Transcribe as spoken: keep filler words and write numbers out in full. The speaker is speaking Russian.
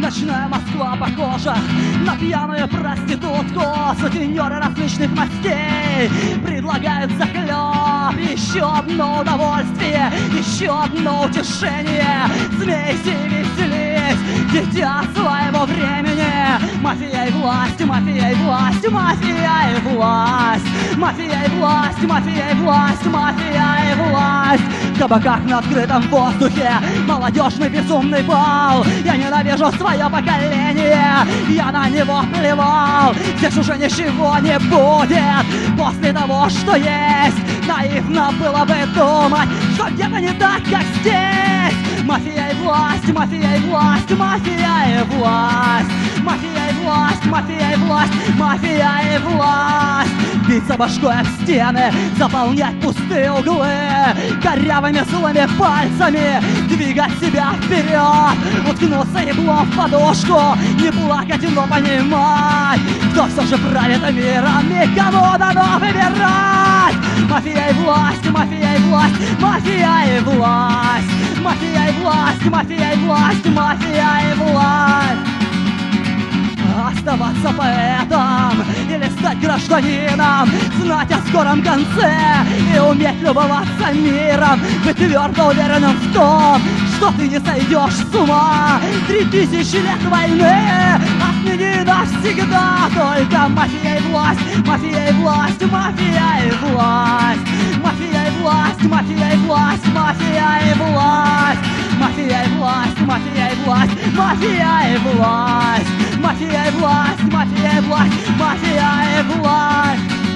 Ночная Москва похожа на пьяную проститутку. Сутенеры различных мастей предлагают захлеб. Еще одно удовольствие, еще одно утешение. Смейся и веселись, дитя своего времени. Мафия и власть, мафия и власть, мафия и власть. Мафия и власть, мафия и власть, мафия и власть. В кабаках на открытом воздухе молодежный безумный бал. Я ненавижу свое поколение, я на него плевал. Здесь уже ничего не будет после того, что есть. Наивно было бы думать, что где-то не так, как здесь. Мафия и власть, мафия и власть, мафия и власть. Мафия и власть, мафия и власть, мафия и власть. Биться башкой об стены, заполнять пустые углы корявыми злыми пальцами, двигать себя вперед, уткнуться еблом в подушку, не плакать, но понимать, кто все же правит миром и кому дано выбирать. Мафия и власть, мафия и власть, мафия и власть. Мафия и власть, мафия и власть, мафия и власть. Оставаться поэтом или стать гражданином, знать о скором конце и уметь любоваться миром, быть твердо уверенным в том, что ты не сойдешь с ума. Три тысячи лет войны отмени навсегда. Только мафия и власть, мафия и власть, мафия и власть. Мафия и власть, мафия и власть, мафия и власть. Мафия и власть, мафия и власть, мафия и власть. Мафия и власть, мафия и власть, мафия и власть.